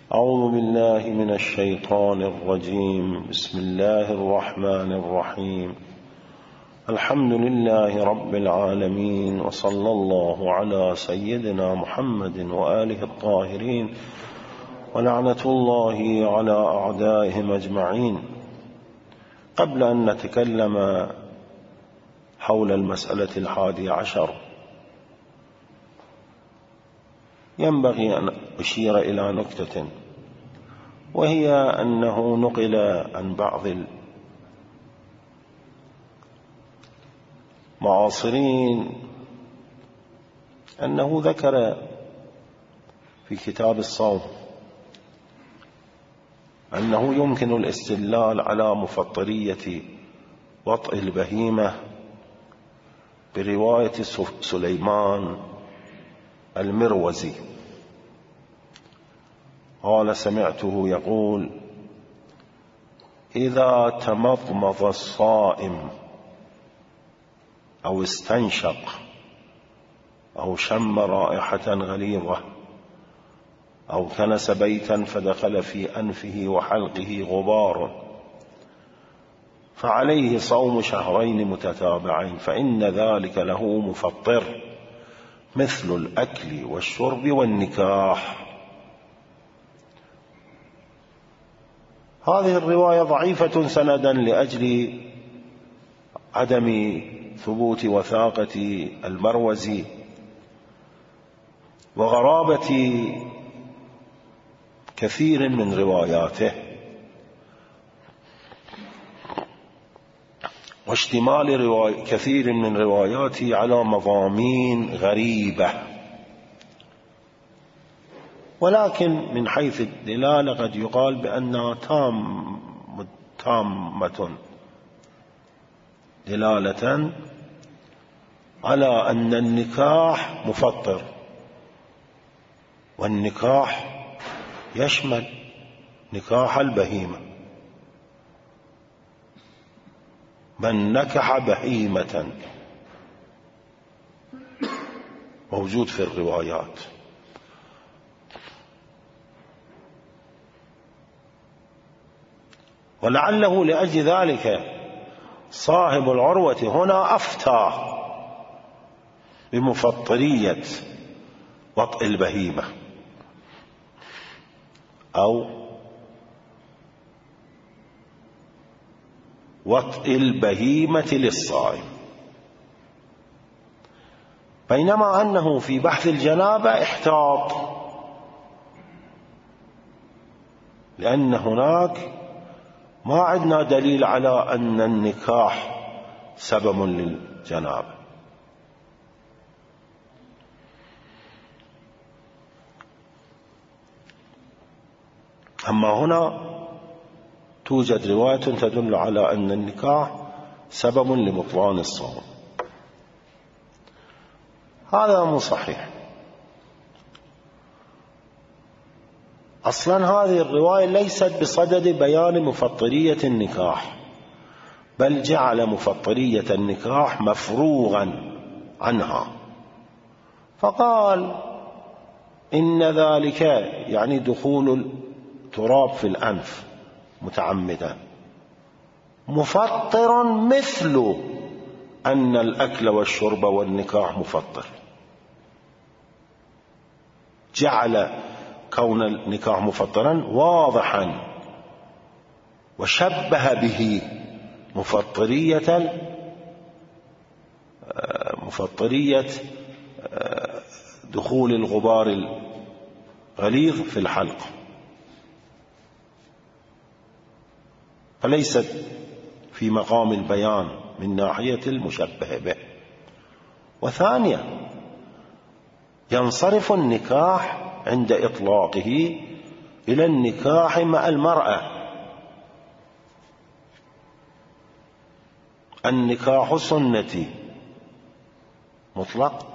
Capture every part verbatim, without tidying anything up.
أعوذ بالله من الشيطان الرجيم. بسم الله الرحمن الرحيم. الحمد لله رب العالمين، وصلى الله على سيدنا محمد وآله الطاهرين، ولعنة الله على أعدائهم أجمعين. قبل أن نتكلم حول المسألة الحادية عشر، ينبغي أن أشير إلى نكتة، وهي أنه نقل عن بعض المعاصرين أنه ذكر في كتاب الصوم أنه يمكن الاستدلال على مفطرية وطئ البهيمة برواية سليمان المروزي. قال: سمعته يقول: إذا تمضمض الصائم أو استنشق أو شم رائحة غليظة أو كنس بيتا فدخل في أنفه وحلقه غبار فعليه صوم شهرين متتابعين، فإن ذلك له مفطر مثل الأكل والشرب والنكاح. هذه الرواية ضعيفة سندا لأجل عدم ثبوت وثاقة المروزي وغرابة كثير من رواياته، واشتمال رواي... كثير من رواياته على مضامين غريبة. ولكن من حيث الدلالة قد يقال بأنها تام تامة دلالة على أن النكاح مفطر، والنكاح يشمل نكاح البهيمة. من نكح بهيمة موجود في الروايات. ولعله لأجل ذلك صاحب العروة هنا أفتى بمفطرية وطئ البهيمة أو وطئ البهيمة للصائم، بينما أنه في بحث الجنابة احتاط، لأن هناك ما عندنا دليل على أن النكاح سبب للجنابة. أما هنا توجد رواية تدل على أن النكاح سبب لبطلان الصوم. هذا مو صحيح. أصلا هذه الرواية ليست بصدد بيان مفطرية النكاح، بل جعل مفطرية النكاح مفروغا عنها، فقال إن ذلك يعني دخول التراب في الأنف متعمدا مفطر مثل أن الأكل والشرب والنكاح مفطر. جعل كون النكاح مفطرا واضحا، وشبه به مفطرية مفطرية دخول الغبار الغليظ في الحلق، فليست في مقام البيان من ناحية المشبه به. وثانيا، ينصرف النكاح عند إطلاقه إلى النكاح مع المرأة. النكاح سنتي مطلق،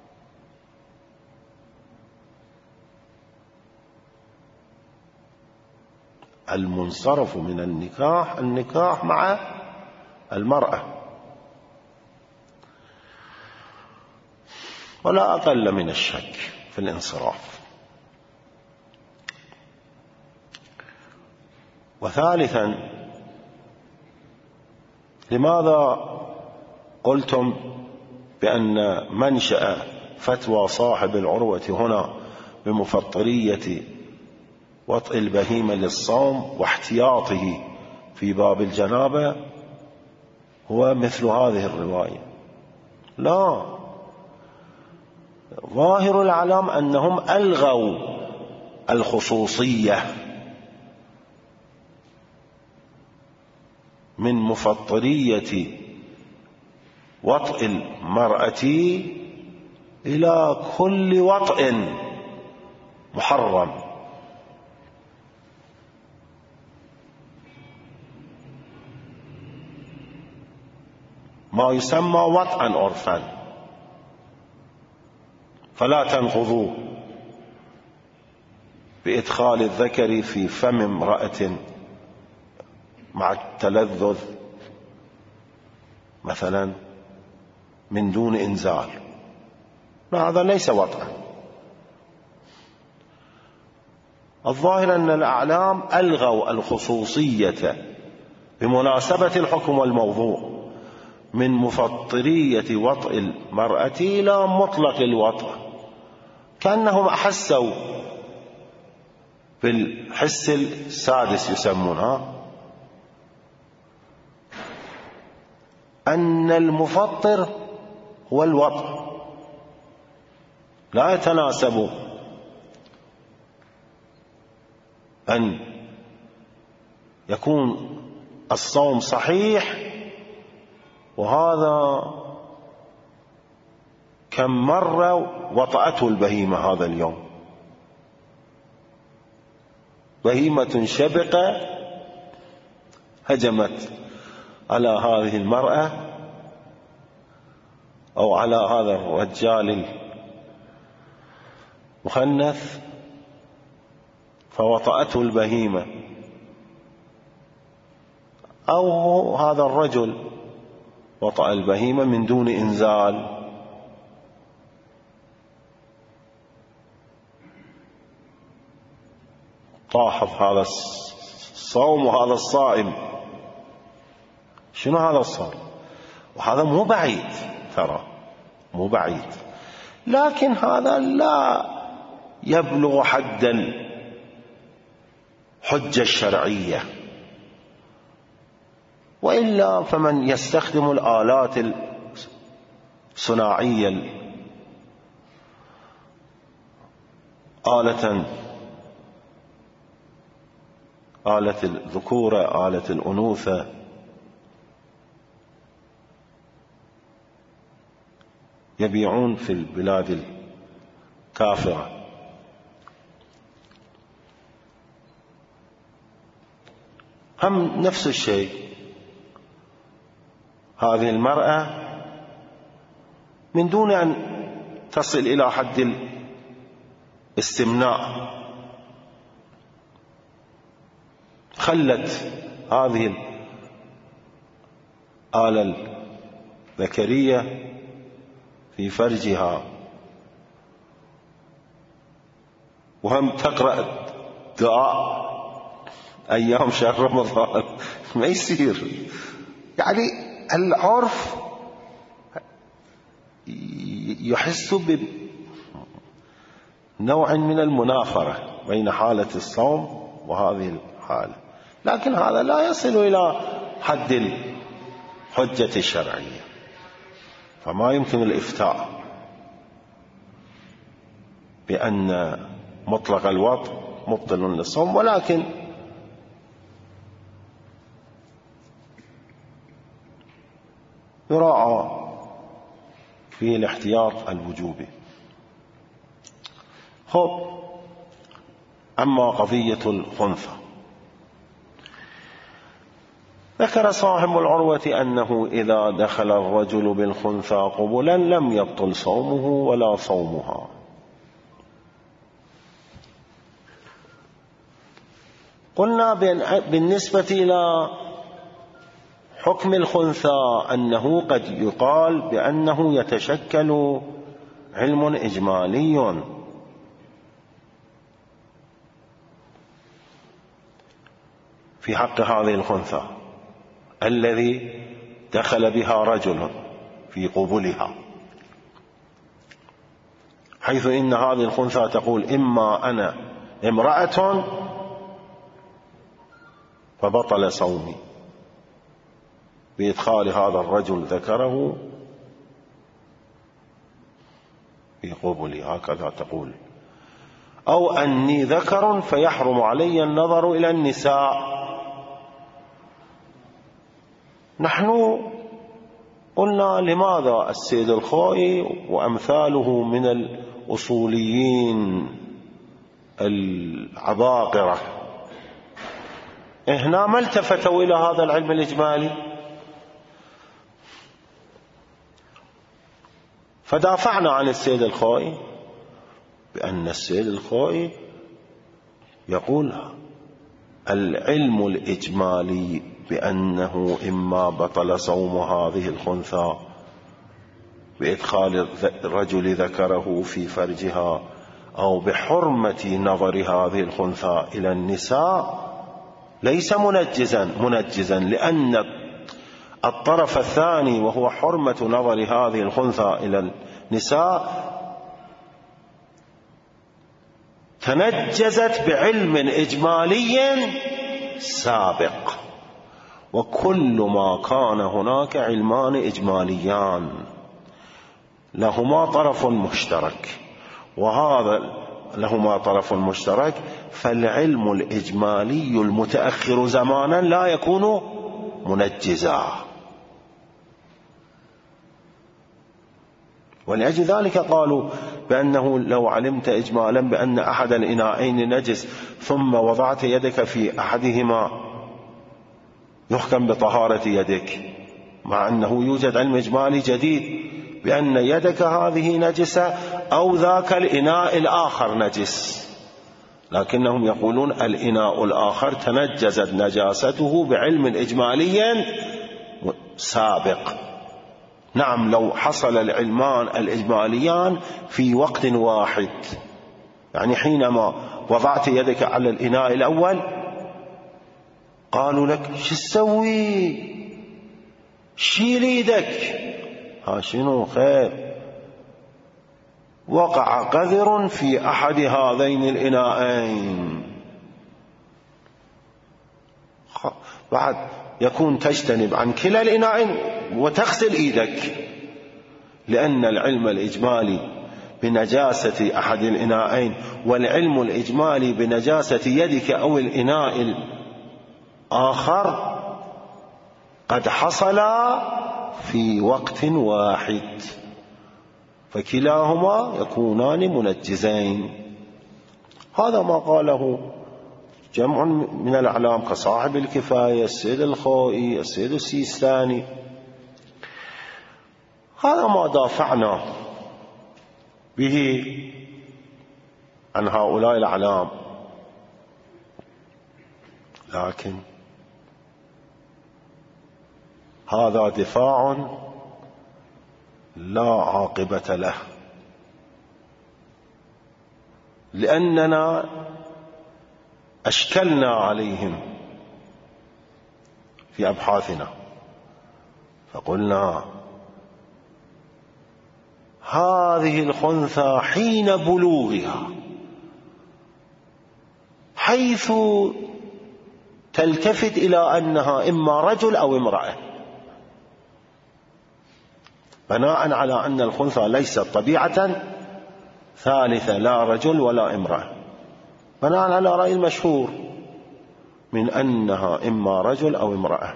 المنصرف من النكاح النكاح مع المرأة، ولا أقل من الشك في الانصراف. وثالثا، لماذا قلتم بأن منشأ فتوى صاحب العروة هنا بمفطرية وطئ البهيمة للصوم واحتياطه في باب الجنابة هو مثل هذه الرواية؟ لا، ظاهر الأعلام أنهم ألغوا الخصوصية من مفطرية وطئ المرأة إلى كل وطئ محرم، ما يسمى وطئا عرفا، فلا تنقضوا بإدخال الذكر في فم امرأة مع التلذذ مثلا من دون إنزال، هذا ليس وطئا. الظاهر أن الأعلام ألغوا الخصوصية بمناسبة الحكم والموضوع من مفطرية وطئ المرأة إلى مطلق الوطئ، كأنهم أحسوا بالحس السادس يسمونها أن المفطر هو الوطئ، لا يتناسب أن يكون الصوم صحيح وهذا كم مرة وطأته البهيمة هذا اليوم، بهيمة شبقة هجمت على هذه المرأة أو على هذا الرجال المخنث فوطأته البهيمة، أو هذا الرجل وطأ البهيمة من دون إنزال، طاحظ هذا الصوم وهذا الصائم. شنو هذا الصوم؟ وهذا مو بعيد، ترى مو بعيد، لكن هذا لا يبلغ حد الحجة الشرعية، وإلا فمن يستخدم الآلات الصناعية آلة آلة الذكورة آلة الأنوثة يبيعون في البلاد الكافرة، هم نفس الشيء. هذه المرأة من دون أن تصل إلى حد الاستمناء خلت هذه الآلة الذكرية في فرجها وهم تقرأ دعاء أيام شهر رمضان، ما يصير. يعني العرف يحس بنوع من المنافرة بين حالة الصوم وهذه الحالة، لكن هذا لا يصل إلى حد الحجة الشرعية، فما يمكن الإفتاء بأن مطلق الوطء مبطل للصوم، ولكن يراعى في الاحتياط الوجوبي. خب، أما قضية الخنثى، ذكر صاحب العروة أنه إذا دخل الرجل بالخنثى قبلا لم يبطل صومه ولا صومها. قلنا بالنسبة إلى حكم الخنثى أنه قد يقال بأنه يتشكل علم إجمالي، في حق هذه الخنثى الذي دخل بها رجل في قبلها، حيث إن هذه الخنثى تقول إما أنا امرأة فبطل صومي بإدخال هذا الرجل ذكره في قبلي، هكذا تقول، أو أني ذكر فيحرم علي النظر إلى النساء. نحن قلنا لماذا السيد الخوئي وأمثاله من الأصوليين العباقرة هنا ما التفتوا إلى هذا العلم الإجمالي؟ فدافعنا عن السيد الخوئي بأن السيد الخوئي يقول العلم الإجمالي بأنه إما بطل صوم هذه الخنثى بإدخال الرجل ذكره في فرجها أو بحرمة نظر هذه الخنثى إلى النساء ليس منجزا منجزا لأن الطرف الثاني وهو حرمة نظر هذه الخنثى إلى النساء تنجزت بعلم إجمالي سابق، وكل ما كان هناك علمان إجماليان لهما طرف مشترك، وهذا لهما طرف مشترك، فالعلم الإجمالي المتأخر زمانا لا يكون منجزا. ولأجل ذلك قالوا بأنه لو علمت إجمالا بأن أحد الإناءين نجس ثم وضعت يدك في أحدهما يحكم بطهارة يدك، مع أنه يوجد علم إجمالي جديد بأن يدك هذه نجسة أو ذاك الإناء الآخر نجس، لكنهم يقولون الإناء الآخر تنجزت نجاسته بعلم إجمالي سابق. نعم، لو حصل العلمان الإجماليان في وقت واحد، يعني حينما وضعت يدك على الإناء الأول قالوا لك شو تسوي؟ شيل يدك. ها شنو خير؟ وقع قذر في أحد هذين الإناءين، بعد يكون تجتنب عن كلا الإناءين وتغسل إيدك، لأن العلم الإجمالي بنجاسة أحد الإناءين والعلم الإجمالي بنجاسة يدك أو الإناء الآخر قد حصل في وقت واحد، فكلاهما يكونان منجزين. هذا ما قاله جمع من الأعلام كصاحب الكفاية، السيد الخوئي، السيد السيستاني. هذا ما دافعنا به عن هؤلاء الأعلام، لكن هذا دفاع لا عاقبة له، لأننا أشكلنا عليهم في أبحاثنا فقلنا هذه الخنثى حين بلوغها حيث تلتفت إلى أنها إما رجل أو امرأة، بناء على أن الخنثى ليست طبيعة ثالثة لا رجل ولا امرأة، بناء على رأي المشهور من أنها إما رجل أو امرأة.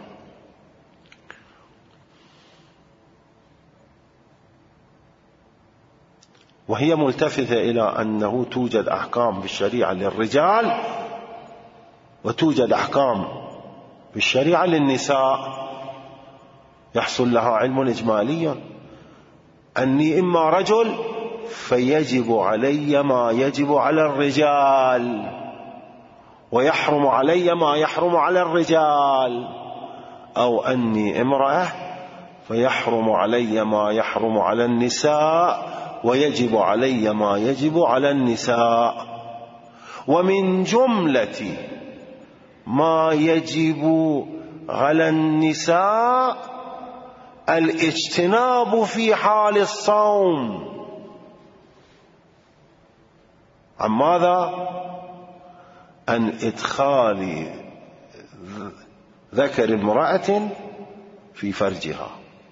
وهي ملتفتة إلى أنه توجد أحكام بالشريعة للرجال وتوجد أحكام بالشريعة للنساء يحصل لها علم إجمالي، أني إما رجل فيجب علي ما يجب على الرجال ويحرم علي ما يحرم على الرجال، أو أني امرأة فيحرم علي ما يحرم على النساء ويجب علي ما يجب على النساء. ومن جملة ما يجب على النساء الاجتناب في حال الصوم. عن ماذا؟ عن إدخال ذكر امرأة في فرجها.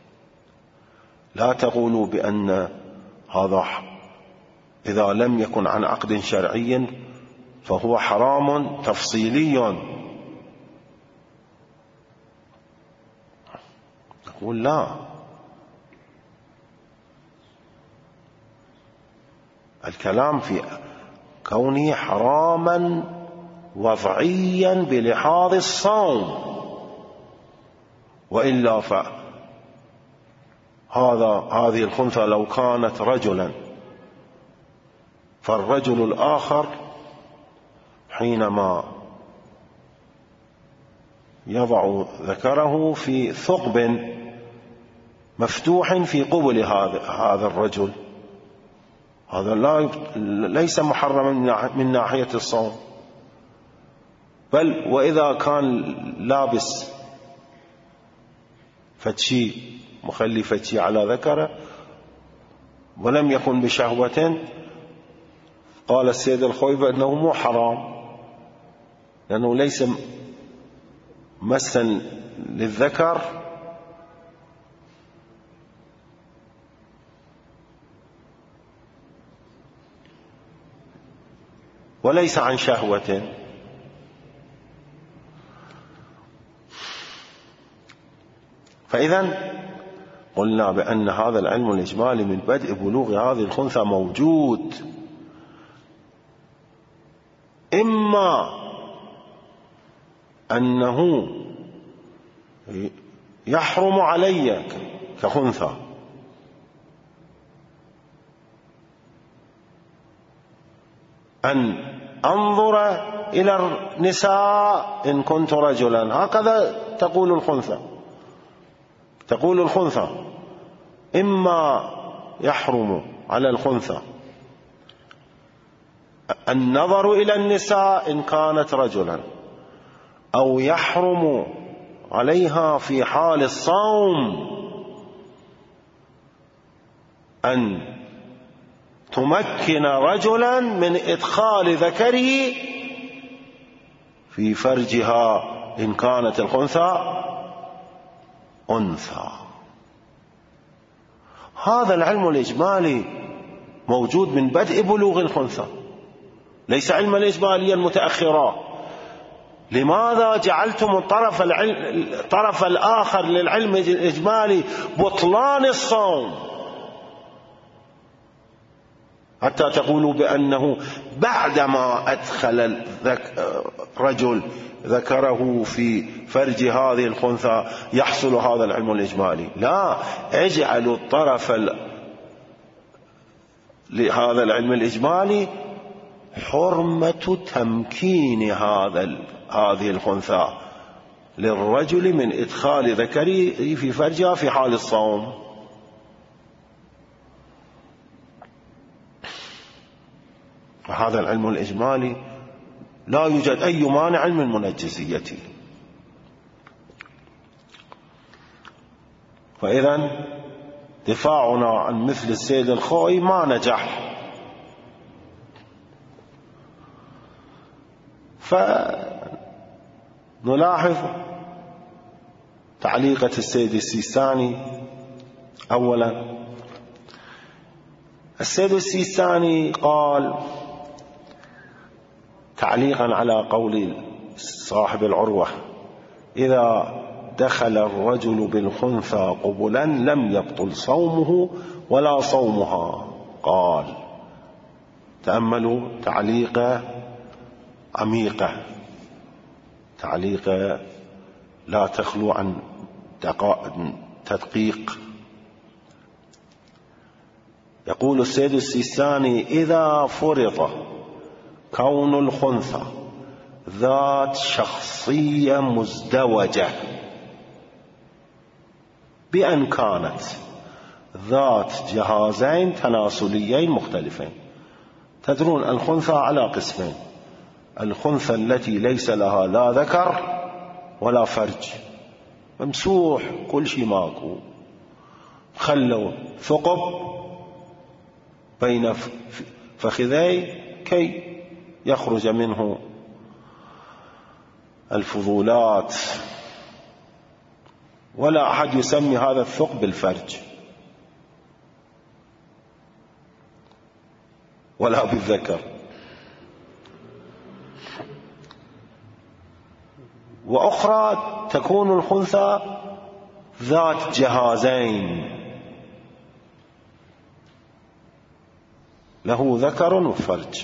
لا تقولوا بأن هذا إذا لم يكن عن عقد شرعي فهو حرام تفصيلي. نقول لا، الكلام في كونه حراما وضعيا بلحاظ الصوم، وإلا فهذا هذه الخنثى لو كانت رجلا، فالرجل الآخر حينما يضع ذكره في ثقب مفتوح في قبل هذا هذا الرجل، هذا لا ليس محرما من ناحية الصوم، بل وإذا كان لابس فتشي مخلي فتشي على ذكره ولم يكن بشهوة، قال السيد الخوي أنه مو حرام لأنه ليس مسا للذكر وليس عن شهوة. فإذا قلنا بأن هذا العلم الإجمالي من بدء بلوغ هذه الخنثى موجود، إما أنه يحرم علي كخنثى أن أنظر إلى النساء إن كنت رجلا، هكذا تقول الخنثى تقول الخنثى إما يحرم على الخنثى النظر إلى النساء إن كانت رجلا، أو يحرم عليها في حال الصوم أن تمكن رجلا من إدخال ذكره في فرجها إن كانت الخنثى أنثى. هذا العلم الإجمالي موجود من بدء بلوغ الخنثى، ليس علما إجماليا متأخرا. لماذا جعلتم الطرف, الطرف الآخر للعلم الإجمالي بطلان الصوم حتى تقولوا بأنه بعدما أدخل رجل ذكره في فرج هذه الخنثى يحصل هذا العلم الإجمالي؟ لا، اجعلوا الطرف لهذا العلم الإجمالي حرمة تمكين هذا هذه الخنثى للرجل من إدخال ذكره في فرجها في حال الصوم. هذا العلم الإجمالي لا يوجد أي مانع من منجزيته. فإذا دفاعنا عن مثل السيد الخوئي ما نجح. فنلاحظ تعليقة السيد السيستاني. أولا، السيد السيستاني قال تعليقا على قول صاحب العروة: إذا دخل الرجل بالخنثى قبلا لم يبطل صومه ولا صومها. قال، تأملوا تعليقة عميقة، تعليقة لا تخلو عن تدقيق. يقول السيد السيستاني: إذا فرض كون الخنثى ذات شخصية مزدوجة بأن كانت ذات جهازين تناسليين مختلفين. تدرون الخنثى على قسمين: الخنثى التي ليس لها لا ذكر ولا فرج، ممسوح كل شيء ماكو، خلوا ثقب بين فخذي كي يخرج منه الفضولات، ولا أحد يسمي هذا الثقب بالفرج ولا بالذكر. وأخرى تكون الخنثى ذات جهازين، له ذكر وفرج،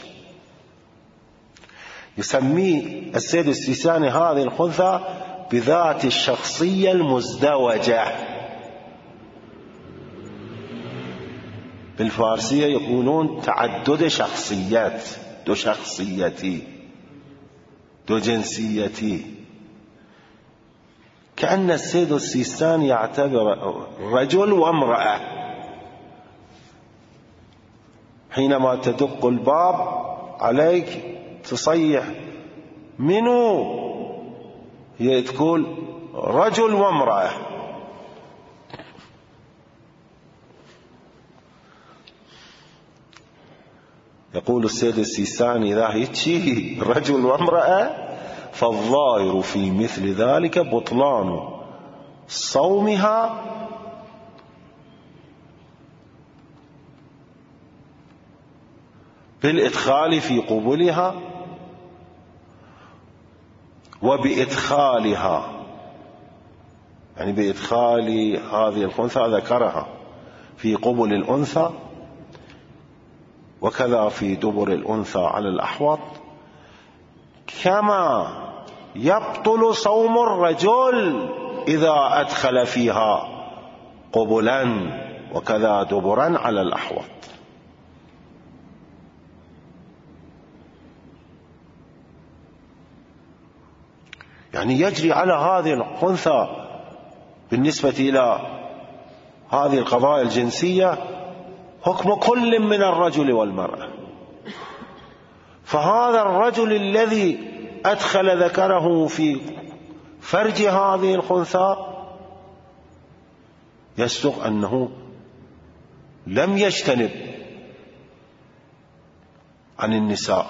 يسميه السيد السيستاني هذه الخنثى بذات الشخصية المزدوجة. بالفارسية يقولون تعدد شخصيات، دو شخصيتي دو جنسيتي. كأن السيد السيستاني يعتبر رجل وامرأة. حينما تدق الباب عليك تصيح منو، هي تقول رجل وامرأة. يقول السيد السيستاني إذا هيك رجل وامرأة فالظاهر في مثل ذلك بطلان صومها بالإدخال في قبولها وبإدخالها، يعني بإدخال هذه الخنثى ذكرها في قبل الأنثى، وكذا في دبر الأنثى على الأحوط، كما يبطل صوم الرجل إذا أدخل فيها قبلا وكذا دبرا على الأحوط. يعني يجري على هذه الخنثى بالنسبة إلى هذه القضايا الجنسية حكم كل من الرجل والمرأة. فهذا الرجل الذي أدخل ذكره في فرج هذه الخنثى يصدق أنه لم يجتنب عن النساء،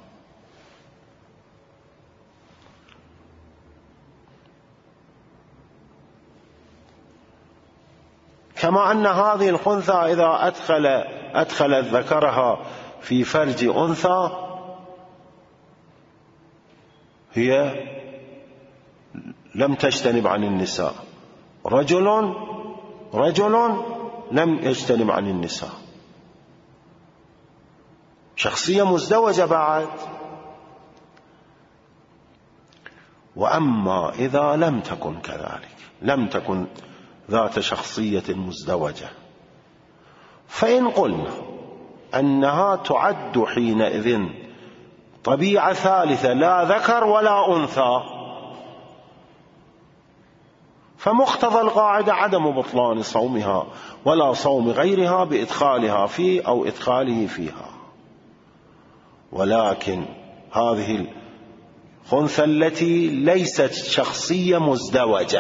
كما أن هذه الخنثى إذا أدخل أدخلت ذكرها في فرج أنثى هي لم تجتنب عن النساء، رجل رجل لم يجتنب عن النساء، شخصية مزدوجة بعد. وأما إذا لم تكن كذلك، لم تكن ذات شخصية مزدوجة، فإن قلنا أنها تعد حينئذ طبيعة ثالثة لا ذكر ولا أنثى، فمقتضى القاعدة عدم بطلان صومها ولا صوم غيرها بإدخالها فيه أو إدخاله فيها. ولكن هذه الخنثى التي ليست شخصية مزدوجة،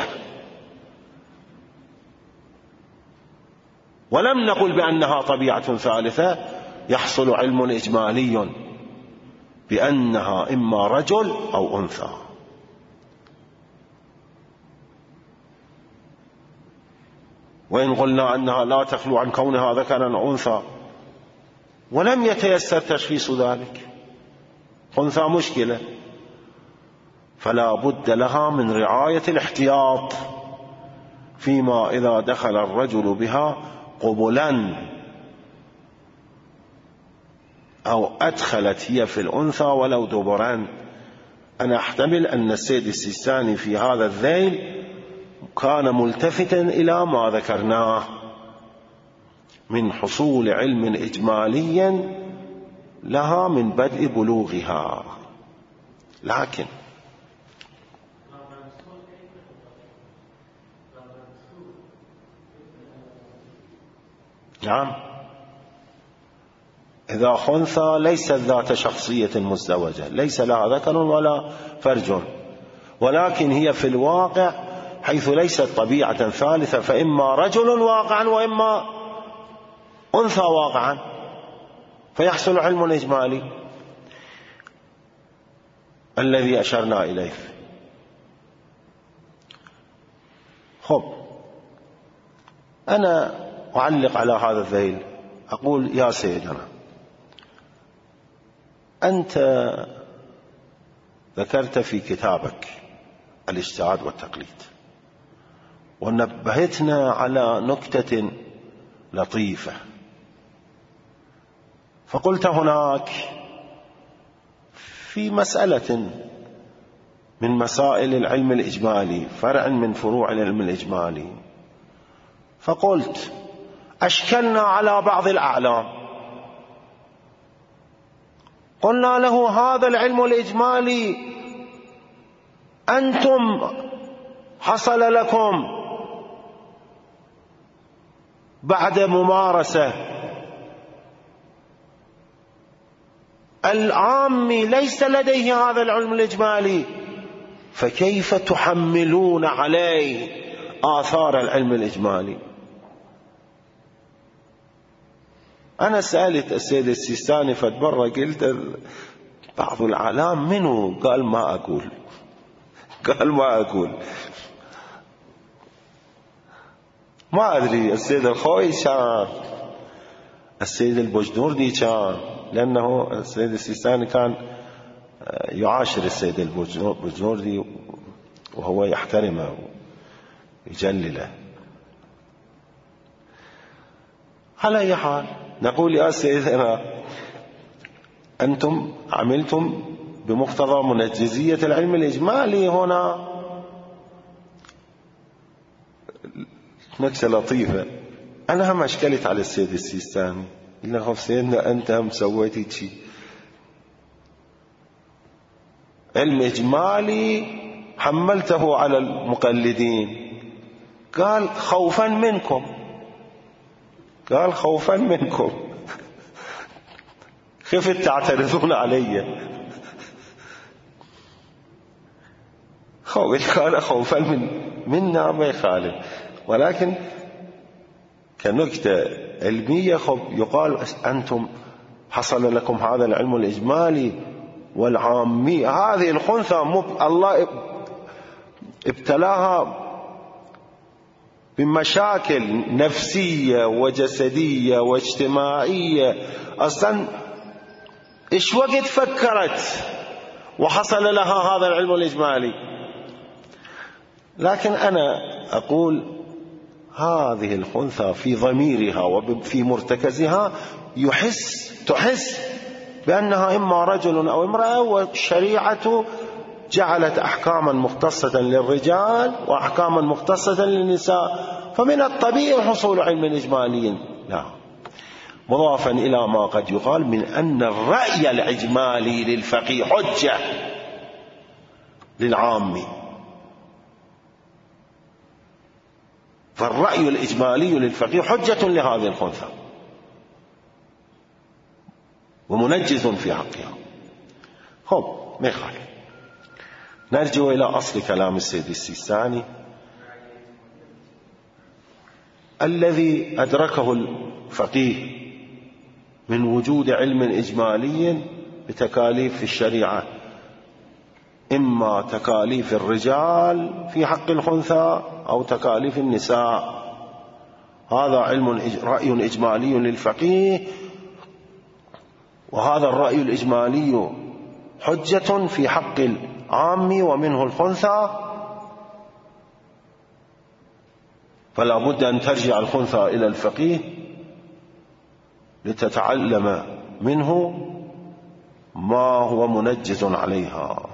ولم نقل بأنها طبيعة ثالثة، يحصل علم إجمالي بأنها إما رجل أو أنثى. وإن قلنا أنها لا تخلو عن كونها ذكرا أو أنثى ولم يتيسر تشخيص ذلك، أنثى مشكلة، فلا بد لها من رعاية الاحتياط فيما إذا دخل الرجل بها قبلا أو أدخلت هي في الأنثى ولو دبران. أنا أحتمل أن السيد السيستاني في هذا الذيل كان ملتفتا إلى ما ذكرناه من حصول علم إجمالي لها من بدء بلوغها. لكن نعم إذا خنثى ليست ذات شخصية مزدوجة، ليس لها ذكر ولا فرج، ولكن هي في الواقع حيث ليست طبيعة ثالثة، فإما رجل واقعا وإما أنثى واقعا، فيحصل علم إجمالي الذي أشرنا إليه. خب، أنا أعلق على هذا الذيل، أقول يا سيدنا، أنت ذكرت في كتابك الاجتهاد والتقليد، ونبهتنا على نكتة لطيفة، فقلت هناك في مسألة من مسائل العلم الإجمالي، فرع من فروع العلم الإجمالي، فقلت أشكلنا على بعض الأعلام، قلنا له هذا العلم الإجمالي أنتم حصل لكم بعد ممارسة، العامي ليس لديه هذا العلم الإجمالي، فكيف تحملون عليه آثار العلم الإجمالي؟ أنا سألت السيد السيستاني فتبرى، قلت بعض الأعلام منه؟ قال ما أقول قال ما أقول ما أدري. السيد الخوي كان، السيد البجنوردي كان، لأنه السيد السيستاني كان يعاشر السيد البجنوردي وهو يحترمه ويجلله. على أي حال، نقول يا سيدنا أنتم عملتم بمقتضى منجزية العلم الإجمالي. هنا نكتة لطيفة، أنا هم أشكلت على السيد السيستاني، إلا سيدنا أنت هم سويتي شيء علم إجمالي حملته على المقلدين، قال خوفا منكم، قال خوفا منكم خفت تعترضون علي. قال خوفا من منا ما يخالف، ولكن كنكتة علمية خب يقال أنتم حصل لكم هذا العلم الإجمالي والعامي، هذه الخنثى الله ابتلاها بمشاكل نفسية وجسدية واجتماعية، أصلا إيش وقت فكرت وحصل لها هذا العلم الإجمالي؟ لكن أنا أقول هذه الخنثى في ضميرها وفي مرتكزها يحس تحس بأنها إما رجل أو امرأة، والشريعة جعلت أحكاما مختصة للرجال وأحكاما مختصة للنساء، فمن الطبيعي حصول علم إجمالي. لا، مضافا إلى ما قد يقال من أن الرأي الإجمالي للفقيه حجة للعامي، فالرأي الإجمالي للفقيه حجة لهذه الخنثى ومنجز في حقها. خب، ما يخالف. نرجع إلى أصل كلام السيد السيستاني الذي أدركه الفقيه من وجود علم إجمالي بتكاليف الشريعة، إما تكاليف الرجال في حق الخنثى أو تكاليف النساء. هذا علم رأي إجمالي للفقيه، وهذا الرأي الإجمالي حجة في حق العام ومنه الخنثى، فلا بد أن ترجع الخنثى إلى الفقيه لتتعلم منه ما هو منجز عليها.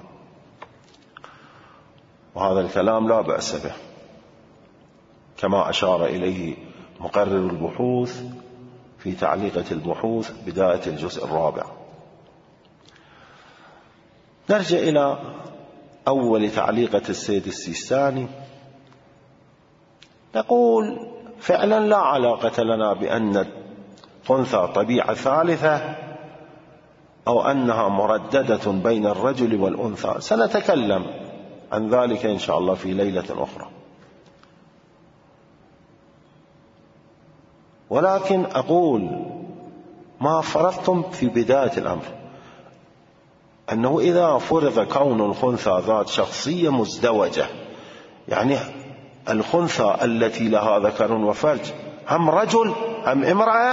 وهذا الكلام لا بأس به، كما أشار إليه مقرر البحوث في تعليقة البحوث بداية الجزء الرابع. نرجع إلى أول تعليقة السيد السيستاني، نقول فعلا لا علاقة لنا بأن الخنثى طبيعة ثالثة أو أنها مرددة بين الرجل والأنثى، سنتكلم عن ذلك إن شاء الله في ليلة أخرى. ولكن أقول ما فرضتم في بداية الأمر أنه إذا فرض كون الخنثى ذات شخصية مزدوجة، يعني الخنثى التي لها ذكر وفرج هم رجل هم امرأة،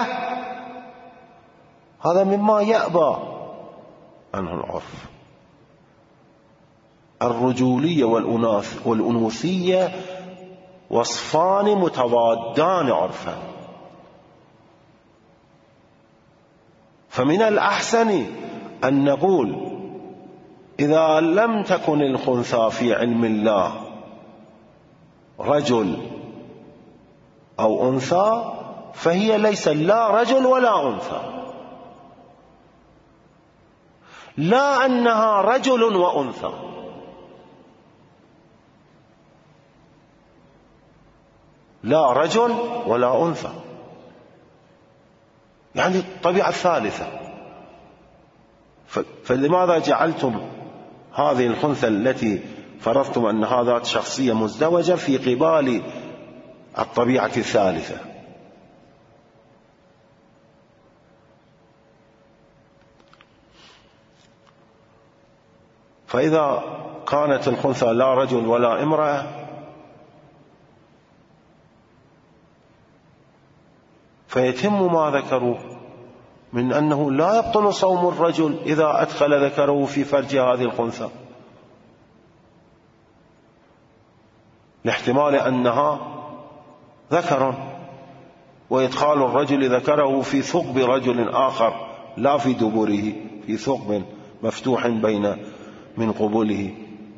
هذا مما يأبى عنه العرف. الرجولية والأنوثية وصفان متضادان عرفا، فمن الأحسن أن نقول إذا لم تكن الخنثى في علم الله رجل أو أنثى فهي ليس لا رجل ولا أنثى، لا أنها رجل وأنثى، لا رجل ولا أنثى، يعني الطبيعة الثالثة. فلماذا جعلتم هذه الخنثى التي فرضتم أنها ذات شخصية مزدوجة في قبال الطبيعة الثالثة؟ فإذا كانت الخنثى لا رجل ولا امرأة فيتم ما ذكروه من أنه لا يبطل صوم الرجل إذا أدخل ذكره في فرج هذه الخنثى، لاحتمال أنها ذكر، وإدخال الرجل ذكره في ثقب رجل آخر لا في دبره، في ثقب مفتوح بين من قبوله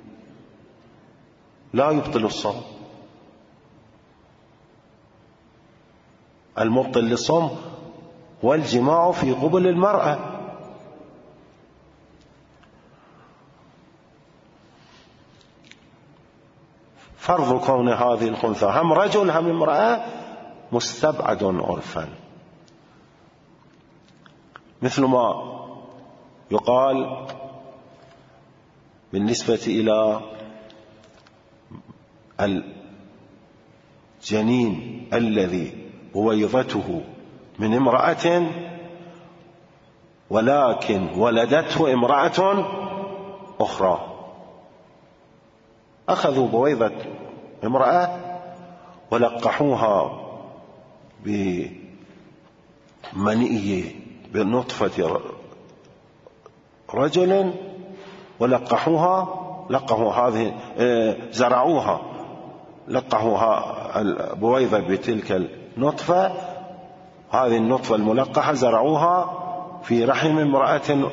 لا يبطل الصوم. المبطل للصوم والجماع في قبل المرأة. فرض كون هذه الخنثى هم رجل هم امرأة مستبعد عرفا، مثل ما يقال بالنسبة إلى الجنين الذي بويضته من امرأة ولكن ولدته امرأة أخرى، أخذوا بويضة امرأة ولقحوها بمني بنطفة رجل ولقحوها لقحوا هذه زرعوها لقحوها البويضة بتلك النطفة، هذه النطفة الملقحة زرعوها في رحم امرأة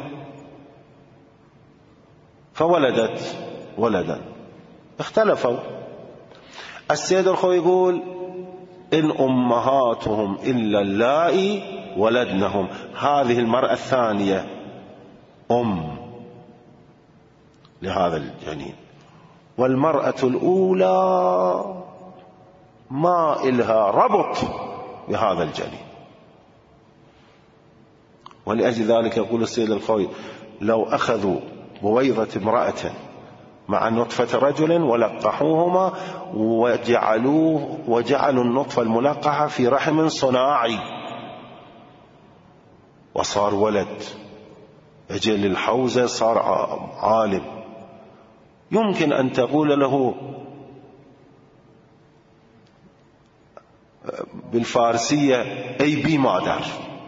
فولدت ولدا. اختلفوا. السيد الخوي يقول إن أمهاتهم إلا اللائي ولدنهم، هذه المرأة الثانية أم لهذا الجنين، والمرأة الأولى ما إلها ربط بهذا الجنين. ولأجل ذلك يقول السيد الخوي لو أخذوا بويضة امرأة مع نطفة رجل ولقحوهما وجعلوه وجعلوا النطفة الملقحة في رحم صناعي وصار ولد، أجل الحوزة صار عالم، يمكن أن تقول له بالفارسية أي بي مادر،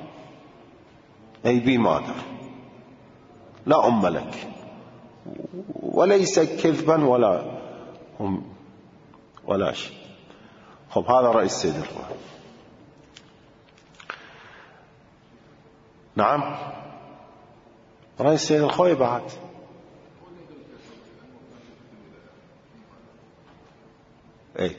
أي بي مادر، لا أم لك، وليس كذبا ولا هم ولا شيء. خب هذا رأي السيد الخوي. نعم رأي السيد الخوي بعد. ايه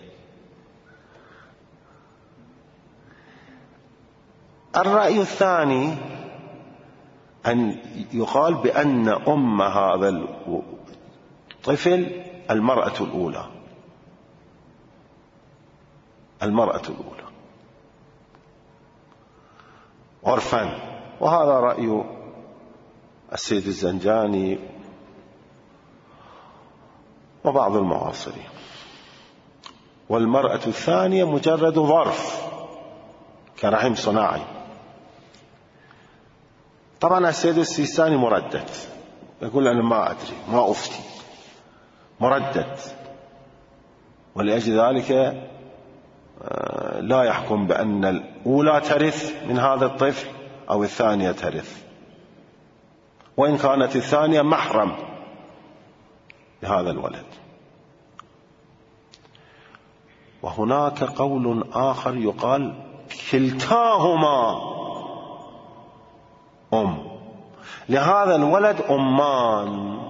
الرأي الثاني أن يقال بأن أم هذا الطفل المرأة الأولى، المرأة الأولى، عرفا، وهذا رأي السيد الزنجاني وبعض المعاصرين. والمرأة الثانية مجرد ظرف كرحم صناعي. طبعا السيد السيستاني مردد، يقول أنا ما أدري ما أفتي، مردد، ولأجل ذلك لا يحكم بأن الأولى ترث من هذا الطفل أو الثانية ترث، وإن كانت الثانية محرم لهذا الولد. وهناك قول آخر يقال كلتاهما أم، لهذا الولد أمان،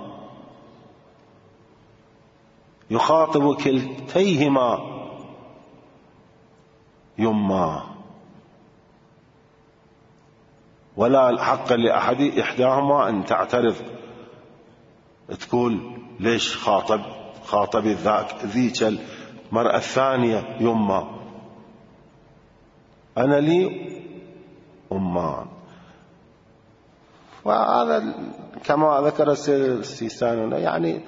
يخاطب كلتيهما يما، ولا حق لأحد إحداهما أن تعترض تقول ليش خاطب خاطب ذاك ذيك المرأة الثانية يما، أنا لي أمان. وهذا كما ذكر السيستاني يعني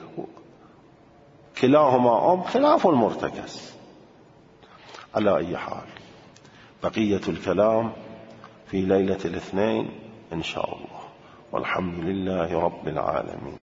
كلاهما أم خلاف المرتكز. على أي حال بقية الكلام في ليلة الاثنين إن شاء الله، والحمد لله رب العالمين.